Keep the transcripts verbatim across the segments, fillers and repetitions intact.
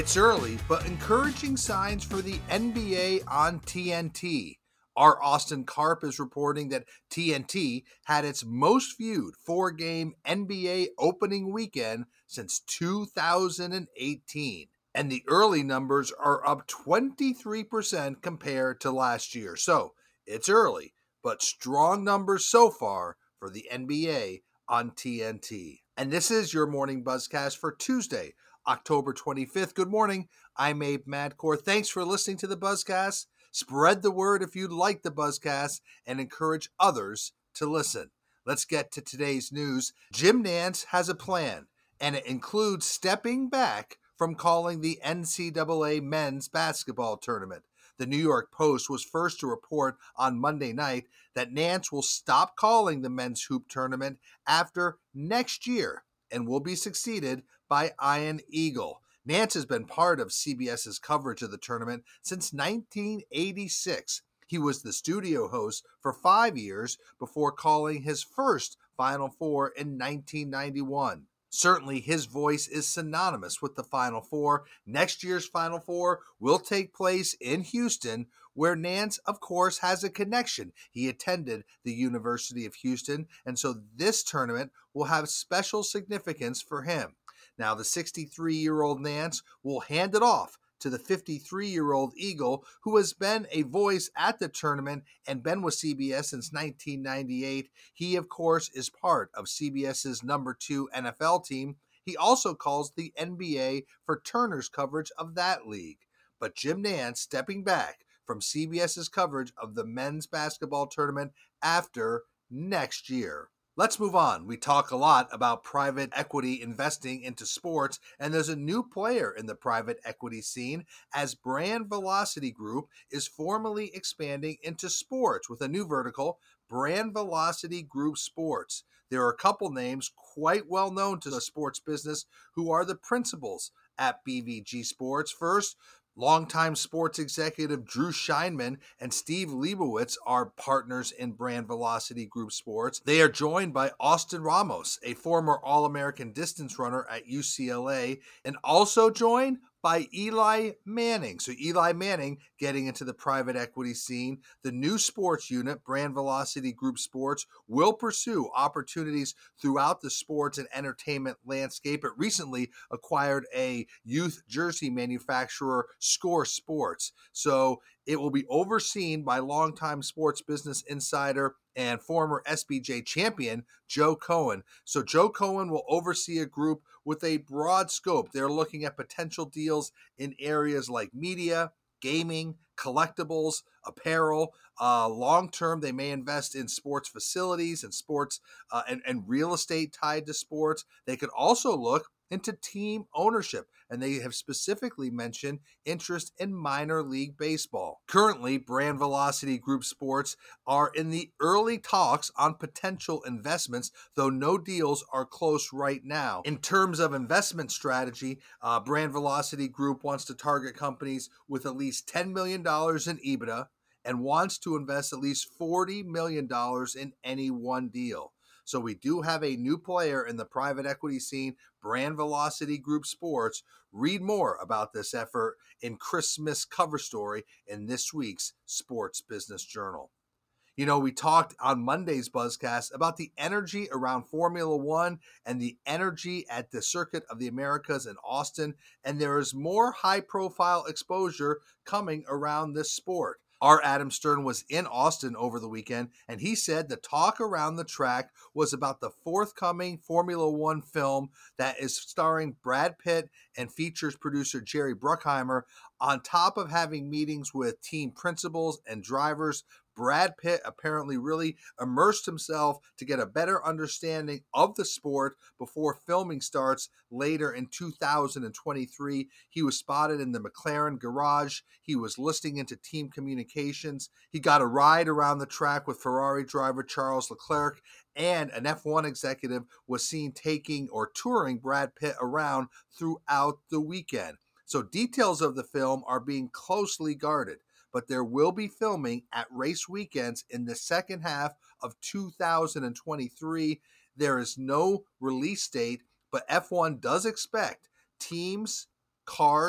It's early, but encouraging signs for the N B A on T N T. Our Austin Karp is reporting that T N T had its most viewed four-game N B A opening weekend since two thousand eighteen. And the early numbers are up twenty-three percent compared to last year. So it's early, but strong numbers so far for the N B A on T N T. And this is your morning buzzcast for Tuesday, October twenty-fifth. Good morning. I'm Abe Madcore. Thanks for listening to the Buzzcast. Spread the word if you like the Buzzcast and encourage others to listen. Let's get to today's news. Jim Nantz has a plan, and it includes stepping back from calling the N C double A men's basketball tournament. The New York Post was first to report on Monday night that Nantz will stop calling the men's hoop tournament after next year and will be succeeded by Ian Eagle. Nantz has been part of CBS's coverage of the tournament since nineteen eighty-six. He was the studio host for five years before calling his first Final Four in nineteen ninety-one. Certainly, his voice is synonymous with the Final Four. Next year's Final Four will take place in Houston, where Nantz, of course, has a connection. He attended the University of Houston, and so this tournament will have special significance for him. Now, the sixty-three-year-old Nantz will hand it off to the fifty-three-year-old Eagle, who has been a voice at the tournament and been with C B S since nineteen ninety-eight. He, of course, is part of CBS's number two N F L team. He also calls the N B A for Turner's coverage of that league. But Jim Nantz stepping back from CBS's coverage of the men's basketball tournament after next year. Let's move on. We talk a lot about private equity investing into sports, and there's a new player in the private equity scene as Brand Velocity Group is formally expanding into sports with a new vertical, Brand Velocity Group Sports. There are a couple names quite well known to the sports business who are the principals at B V G Sports. First, longtime sports executive Drew Scheinman and Steve Leibowitz are partners in Brand Velocity Group Sports. They are joined by Austin Ramos, a former All-American distance runner at U C L A, and also joined by Eli Manning. So Eli Manning getting into the private equity scene. The new sports unit, Brand Velocity Group Sports, will pursue opportunities throughout the sports and entertainment landscape. It recently acquired a youth jersey manufacturer, Score Sports. So it will be overseen by longtime sports business insider and former S B J champion, Joe Cohen. So Joe Cohen will oversee a group with a broad scope. They're looking at potential deals in areas like media, gaming, collectibles, apparel. Uh, long-term, they may invest in sports facilities and sports uh, and, and real estate tied to sports. They could also look into team ownership, and they have specifically mentioned interest in minor league baseball. Currently, Brand Velocity Group Sports are in the early talks on potential investments, though no deals are close right now. In terms of investment strategy, uh, Brand Velocity Group wants to target companies with at least ten million dollars in EBITDA and wants to invest at least forty million dollars in any one deal. So we do have a new player in the private equity scene, Brand Velocity Group Sports. Read more about this effort in Chris Smith's cover story in this week's Sports Business Journal. You know, we talked on Monday's Buzzcast about the energy around Formula One and the energy at the Circuit of the Americas in Austin, and there is more high-profile exposure coming around this sport. Our Adam Stern was in Austin over the weekend, and he said the talk around the track was about the forthcoming Formula One film that is starring Brad Pitt and features producer Jerry Bruckheimer. On top of having meetings with team principals and drivers, Brad Pitt apparently really immersed himself to get a better understanding of the sport before filming starts later in two thousand twenty-three. He was spotted in the McLaren garage. He was listening into team communications. He got a ride around the track with Ferrari driver Charles Leclerc, and an F one executive was seen taking or touring Brad Pitt around throughout the weekend. So details of the film are being closely guarded, but there will be filming at race weekends in the second half of two thousand twenty-three. There is no release date, but F one does expect teams, cars,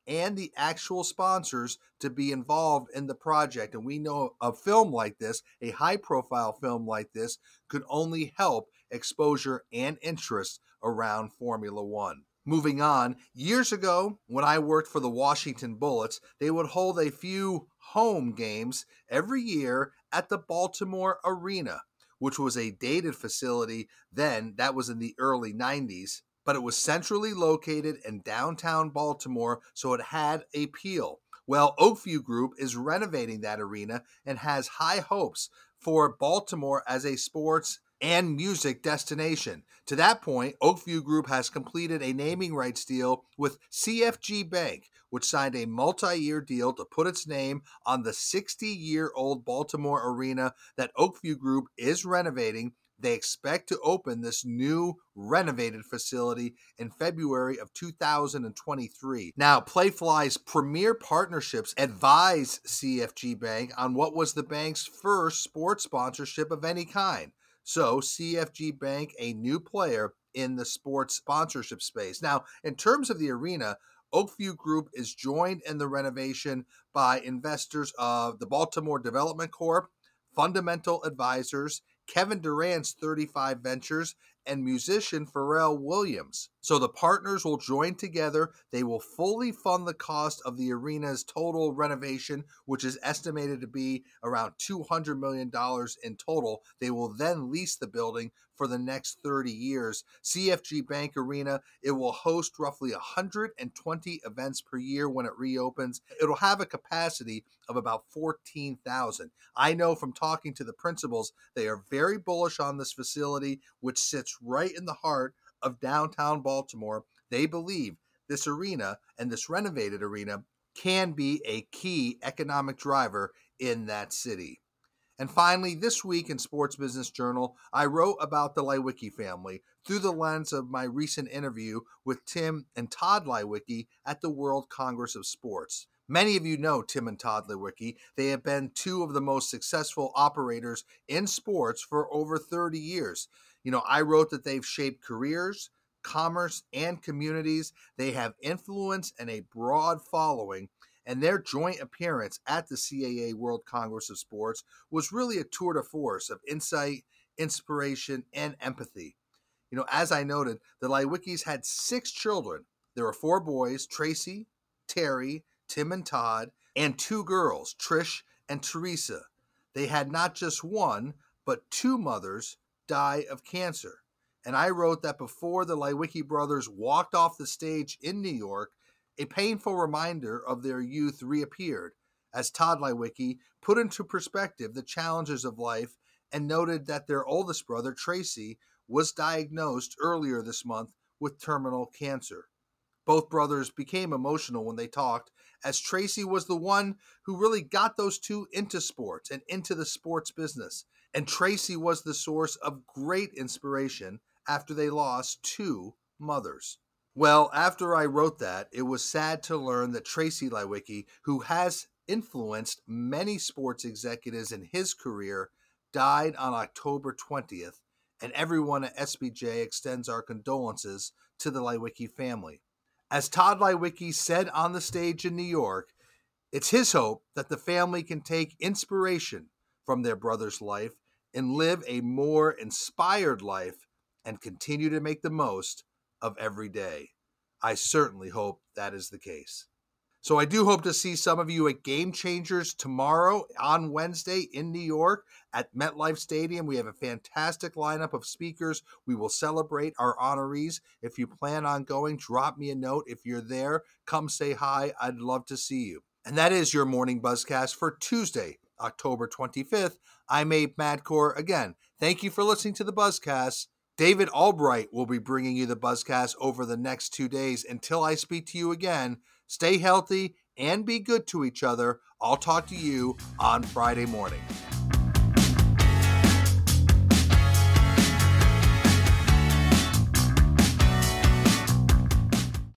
and the actual sponsors to be involved in the project. And we know a film like this, a high-profile film like this, could only help exposure and interest around Formula One. Moving on, years ago, when I worked for the Washington Bullets, they would hold a few home games every year at the Baltimore Arena, which was a dated facility then. That was in the early nineties, but it was centrally located in downtown Baltimore, so it had appeal. Well, Oakview Group is renovating that arena and has high hopes for Baltimore as a sports and music destination. To that point, Oakview Group has completed a naming rights deal with C F G Bank, which signed a multi-year deal to put its name on the sixty-year-old Baltimore arena that Oakview Group is renovating. They expect to open this new renovated facility in February of two thousand twenty-three. Now, Playfly's premier partnerships advised C F G Bank on what was the bank's first sports sponsorship of any kind. So, C F G Bank, a new player in the sports sponsorship space. Now, in terms of the arena, Oakview Group is joined in the renovation by investors of the Baltimore Development Corp, Fundamental Advisors, Kevin Durant's thirty-five Ventures, and musician Pharrell Williams. So the partners will join together. They will fully fund the cost of the arena's total renovation, which is estimated to be around two hundred million dollars in total. They will then lease the building for the next thirty years. C F G Bank Arena, it will host roughly one hundred twenty events per year when it reopens. It'll have a capacity of about fourteen thousand. I know from talking to the principals, they are very bullish on this facility, which sits right in the heart of downtown Baltimore. They believe this arena and this renovated arena can be a key economic driver in that city. And finally, this week in Sports Business Journal, I wrote about the Leiweke family through the lens of my recent interview with Tim and Todd Leiweke at the World Congress of Sports. Many of you know Tim and Todd Leiweke. They have been two of the most successful operators in sports for over thirty years. You know, I wrote that they've shaped careers, commerce, and communities. They have influence and a broad following, and their joint appearance at the C A A World Congress of Sports was really a tour de force of insight, inspiration, and empathy. You know, as I noted, the Leiwekes had six children. There were four boys, Tracy, Terry, Tim and Todd, and two girls, Trish and Teresa. They had not just one, but two mothers die of cancer. And I wrote that before the Leiweke brothers walked off the stage in New York, a painful reminder of their youth reappeared, as Todd Leiweke put into perspective the challenges of life and noted that their oldest brother, Tracy, was diagnosed earlier this month with terminal cancer. Both brothers became emotional when they talked, as Tracy was the one who really got those two into sports and into the sports business. And Tracy was the source of great inspiration after they lost two mothers. Well, after I wrote that, it was sad to learn that Tracy Leiweke, who has influenced many sports executives in his career, died on October twentieth, and everyone at S B J extends our condolences to the Leiweke family. As Todd Leiweke said on the stage in New York, it's his hope that the family can take inspiration from their brother's life and live a more inspired life and continue to make the most of every day. I certainly hope that is the case. So I do hope to see some of you at Game Changers tomorrow on Wednesday in New York at MetLife Stadium. We have a fantastic lineup of speakers. We will celebrate our honorees. If you plan on going, drop me a note. If you're there, come say hi. I'd love to see you. And that is your Morning Buzzcast for Tuesday, October twenty-fifth. I'm Abe Madcore. Again, thank you for listening to the Buzzcast. David Albright will be bringing you the Buzzcast over the next two days. Until I speak to you again, stay healthy and be good to each other. I'll talk to you on Friday morning.